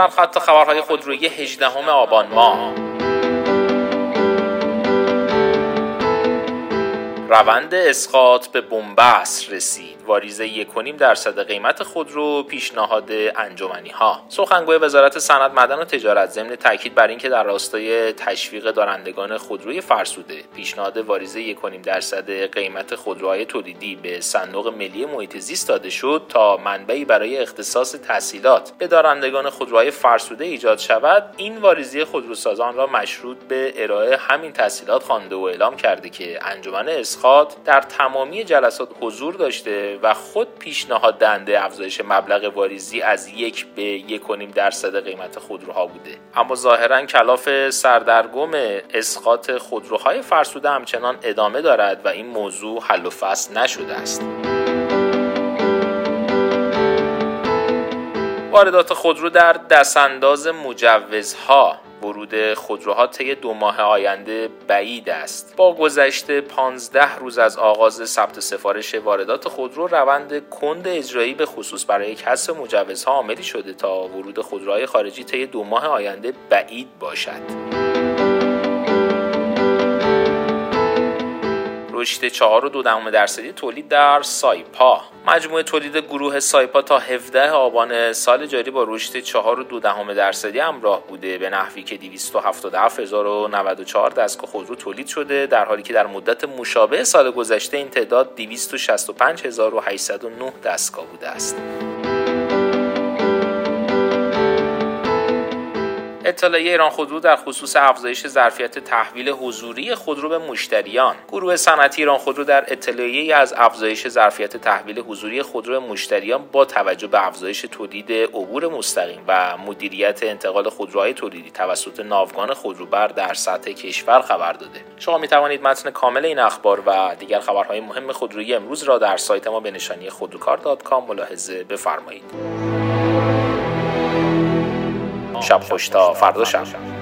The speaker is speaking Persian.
سرخط خبرهای خودرویی 18 آبان ماه. روند اسقاط به بنبست رسید. واریز 1.5% قیمت خودرو پیشنهاد انجمنی‌ها. سخنگوی وزارت صنعت، معدن و تجارت ضمن تاکید بر اینکه در راستای تشویق دارندگان خودروی فرسوده پیشنهاد واریز 1.5% قیمت خودروهای تولیدی به صندوق ملی محیط زیست داده شد تا منبعی برای اختصاص تسهیلات به دارندگان خودروهای فرسوده ایجاد شود، این واریزی خودروسازان را مشروط به ارائه همین تسهیلات خوانده و اعلام کرده که انجمن اسقاط در تمامی جلسات حضور داشته و خود پیشنهاد دهنده افزایش مبلغ واریزی از 1 به 1.5% قیمت خودروها بوده. اما ظاهراً کلاف سردرگم اسقاط خودروهای فرسوده همچنان ادامه دارد و این موضوع حل و فصل نشده است. واردات خودرو در دستانداز مجوزها. ورود خودروها طی 2 ماه آینده بعید است. با گذشت 15 روز از آغاز ثبت سفارش واردات خودرو، روند کند اجرایی به خصوص برای کسب مجوزها عاملی شده تا ورود خودروهای خارجی طی 2 ماه آینده بعید باشد. رشد 4.2% تولید در سایپا. مجموع تولید گروه سایپا تا 17 آبان سال جاری با رشد 4.2% همراه بوده، به نحوی که 277,094 دستگاه خودرو تولید شده، در حالی که در مدت مشابه سال گذشته این تعداد 265,809 دستگاه بوده است. اطلاعیه ایران خودرو در خصوص افزایش ظرفیت تحویل حضوری خودرو به مشتریان. گروه صنعتی ایران خودرو در اطلاعیه‌ای از افزایش ظرفیت تحویل حضوری خودرو به مشتریان با توجه به افزایش تولید عبور مستقیم و مدیریت انتقال خودروهای تولیدی توسط ناوگان خودروبر در سطح کشور خبر داده. شما می توانید متن کامل این اخبار و دیگر خبرهای مهم خودرویی امروز را در سایت ما به نشانی خودروکار.com ملاحظه بفرمایید. شب خوش تا فردا شب.